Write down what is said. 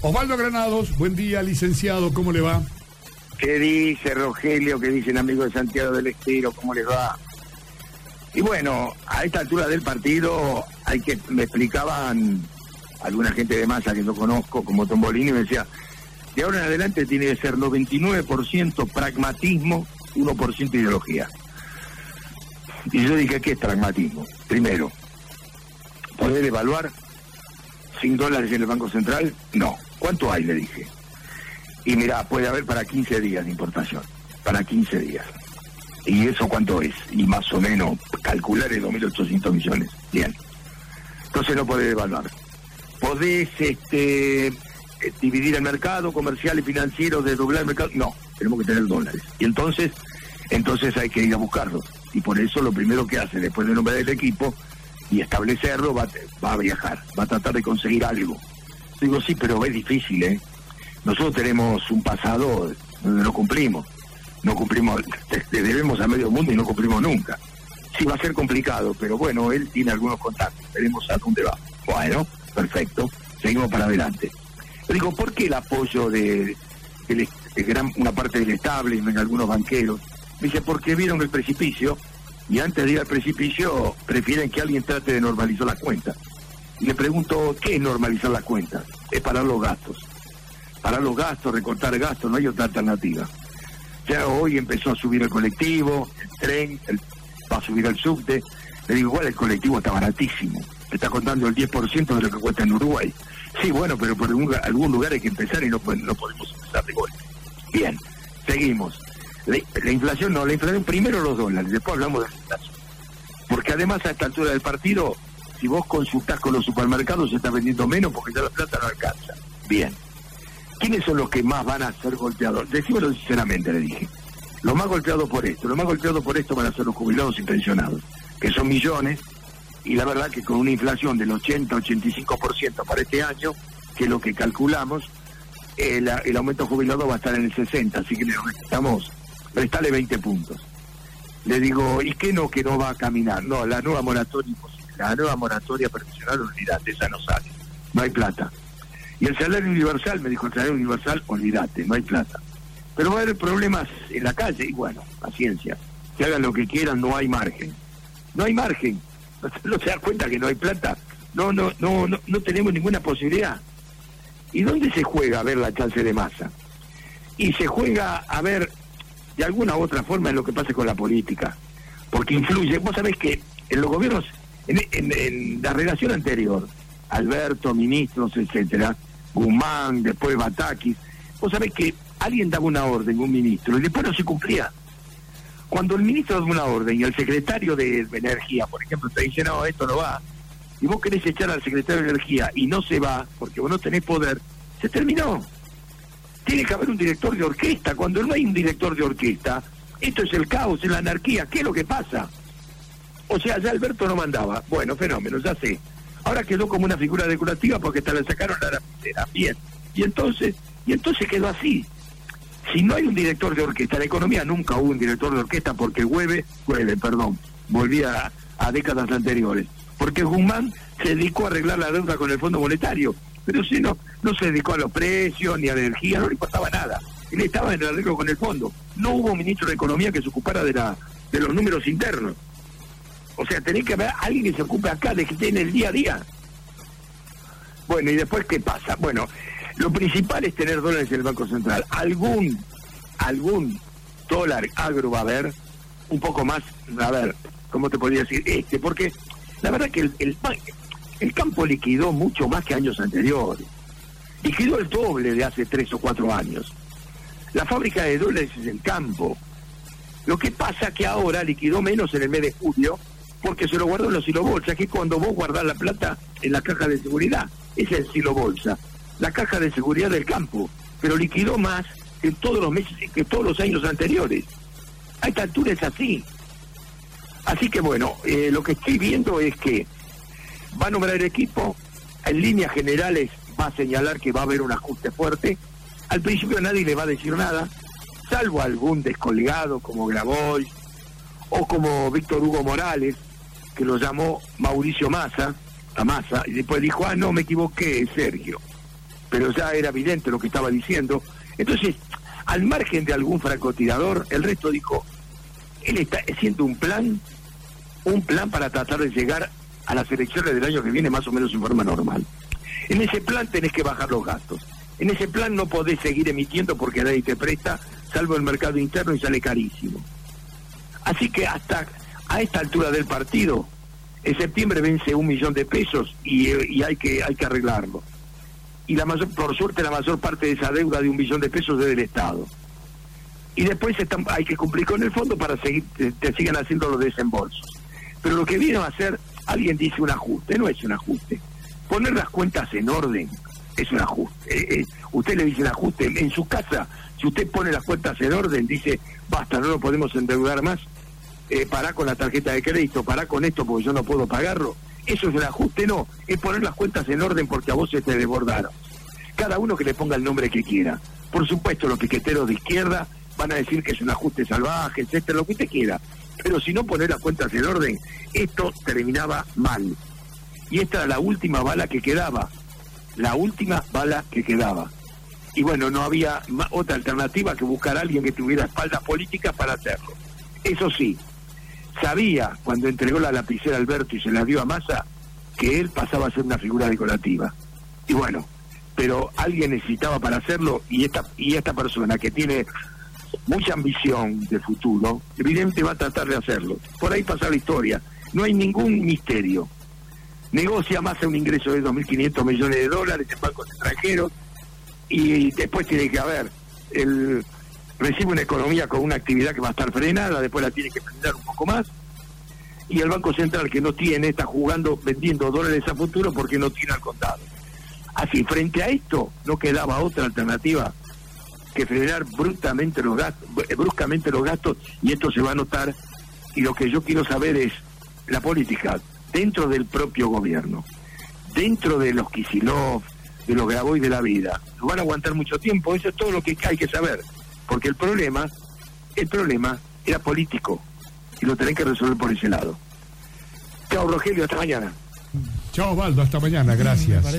Osvaldo Granados, buen día, licenciado, ¿cómo le va? ¿Qué dice Rogelio? ¿Qué dicen amigos de Santiago del Estero? ¿Cómo les va? Y bueno, a esta altura del partido, me explicaban alguna gente de masa que yo conozco, como Tombolini, me decía, de ahora en adelante tiene que ser 99% pragmatismo, 1% ideología. Y yo dije, ¿qué es pragmatismo? Primero, ¿poder evaluar $100 en el Banco Central? No. ¿Cuánto hay? Le dije. Y mira, puede haber para 15 días de importación. Para 15 días. ¿Y eso cuánto es? Y más o menos calcular es 2.800 millones. Bien. Entonces no podés evaluar. ¿Podés dividir el mercado comercial y financiero, desdoblar el mercado? No, tenemos que tener dólares. Y entonces hay que ir a buscarlos. Y por eso lo primero que hace, después de nombrar el equipo y establecerlo, va a viajar, va a tratar de conseguir algo. Digo, sí, pero es difícil, ¿eh? Nosotros tenemos un pasado donde no cumplimos, le debemos a medio mundo y no cumplimos nunca. Sí, va a ser complicado, pero bueno, él tiene algunos contactos, veremos a dónde va. Bueno, perfecto, seguimos para adelante. Le digo, ¿por qué el apoyo de una parte del establishment, algunos banqueros? Me dice, porque vieron el precipicio y antes de ir al precipicio prefieren que alguien trate de normalizar las cuentas. Y le pregunto, ¿qué es normalizar las cuentas? Es parar los gastos. Parar los gastos, recortar gastos, no hay otra alternativa. Ya hoy empezó a subir el colectivo, el tren, va a subir el subte. Le digo, igual el colectivo está baratísimo. Me está contando el 10% de lo que cuesta en Uruguay. Sí, bueno, pero por algún lugar hay que empezar y no podemos empezar de golpe. Bien, seguimos. La inflación primero los dólares, después hablamos de la inflación. Porque además a esta altura del partido, si vos consultás con los supermercados, se está vendiendo menos porque ya la plata no alcanza. Bien. ¿Quiénes son los que más van a ser golpeados? Decímelo sinceramente, le dije. Los más golpeados por esto van a ser los jubilados y pensionados, que son millones, y la verdad que con una inflación del 80-85% para este año, que es lo que calculamos, el aumento jubilado va a estar en el 60%, así que necesitamos prestarle 20 puntos. Le digo, ¿y qué no que no va a caminar? No, la nueva moratoria imposible. La nueva moratoria previsional, olvidate, esa no sale. No hay plata. Y el salario universal, me dijo, el salario universal, olvidate, no hay plata. Pero va a haber problemas en la calle, y bueno, paciencia. Que hagan lo que quieran, no hay margen. No hay margen. ¿No se da cuenta que no hay plata? No tenemos ninguna posibilidad. ¿Y dónde se juega a ver la chance de Massa? Y se juega a ver, de alguna u otra forma, en lo que pasa con la política. Porque influye. Vos sabés que en los gobiernos, en la relación anterior, Alberto, ministros, etcétera, Guzmán, después Batakis, vos sabés que alguien daba una orden, un ministro, y después no se cumplía. Cuando el ministro da una orden y el secretario de Energía, por ejemplo, te dice, no, esto no va, y vos querés echar al secretario de Energía y no se va, porque vos no tenés poder, se terminó. Tiene que haber un director de orquesta. Cuando no hay un director de orquesta, esto es el caos, es la anarquía. ¿Qué es lo que pasa? O sea, ya Alberto no mandaba. Bueno, fenómeno, ya sé. Ahora quedó como una figura decorativa porque te la sacaron la lapicera. Bien. Y entonces quedó así. Si no hay un director de orquesta, la economía nunca hubo un director de orquesta porque volvía a décadas anteriores. Porque Guzmán se dedicó a arreglar la deuda con el Fondo Monetario. Pero si no se dedicó a los precios ni a la energía, no le importaba nada. Él estaba en el arreglo con el fondo. No hubo ministro de Economía que se ocupara de los números internos. O sea, tenés que haber alguien que se ocupe acá, de que esté en el día a día. Bueno, ¿y después qué pasa? Bueno, lo principal es tener dólares en el Banco Central. Algún dólar agro va a haber, un poco más, a ver, ¿cómo te podría decir? Porque la verdad que el campo liquidó mucho más que años anteriores. Liquidó el doble de hace 3 o 4 años. La fábrica de dólares es el campo. Lo que pasa que ahora liquidó menos en el mes de julio porque se lo guardó en los silobolsas, que es cuando vos guardás la plata en la caja de seguridad. Ese es el silobolsa, la caja de seguridad del campo. Pero liquidó más que todos los meses, que todos los años anteriores. A esta altura es así. Así que bueno, lo que estoy viendo es que va a nombrar el equipo, en líneas generales va a señalar que va a haber un ajuste fuerte. Al principio nadie le va a decir nada, salvo algún descolgado como Grabois o como Víctor Hugo Morales, que lo llamó Mauricio Massa, a Massa, y después dijo, no, me equivoqué, Sergio. pero ya era evidente lo que estaba diciendo. Entonces, al margen de algún francotirador, el resto dijo, él está haciendo un plan para tratar de llegar a las elecciones del año que viene más o menos en forma normal. En ese plan tenés que bajar los gastos. En ese plan no podés seguir emitiendo porque nadie te presta, salvo el mercado interno, y sale carísimo. Así que hasta a esta altura del partido, en septiembre vence 1 millón de pesos y hay que arreglarlo. Y por suerte la mayor parte de esa deuda de 1 millón de pesos es del Estado. Y después hay que cumplir con el fondo para seguir, te sigan haciendo los desembolsos. Pero lo que viene a hacer, alguien dice un ajuste, no es un ajuste. Poner las cuentas en orden es un ajuste. Usted le dice un ajuste en su casa, si usted pone las cuentas en orden, dice, basta, no lo podemos endeudar más, pará con la tarjeta de crédito, pará con esto porque yo no puedo pagarlo. Eso es el ajuste, no, es poner las cuentas en orden porque a vos se te desbordaron. Cada uno que le ponga el nombre que quiera. Por supuesto, los piqueteros de izquierda van a decir que es un ajuste salvaje, etcétera, lo que usted quiera. Pero si no poner las cuentas en orden, esto terminaba mal. Y esta era la última bala que quedaba. La última bala que quedaba. Y bueno, no había otra alternativa que buscar a alguien que tuviera espaldas políticas para hacerlo. Eso sí, sabía cuando entregó la lapicera a Alberto y se la dio a Massa que él pasaba a ser una figura decorativa. Y bueno, pero alguien necesitaba para hacerlo, y esta persona que tiene mucha ambición de futuro, evidentemente va a tratar de hacerlo. Por ahí pasa la historia. No hay ningún misterio. Negocia Massa un ingreso de 2.500 millones de dólares en bancos extranjeros y después tiene que haber, recibe una economía con una actividad que va a estar frenada, después la tiene que frenar un poco más, y el Banco Central, que no tiene, está jugando, vendiendo dólares a futuro porque no tiene al contado. Así, frente a esto, no quedaba otra alternativa que frenar bruscamente los gastos, y esto se va a notar. Y lo que yo quiero saber es la política dentro del propio gobierno, dentro de los Kicillof, de los Grabois de la vida. ¿Lo van a aguantar mucho tiempo? Eso es todo lo que hay que saber, porque el problema era político y lo tenés que resolver por ese lado. Chao, Rogelio, hasta mañana. Chao, Osvaldo, hasta mañana, gracias.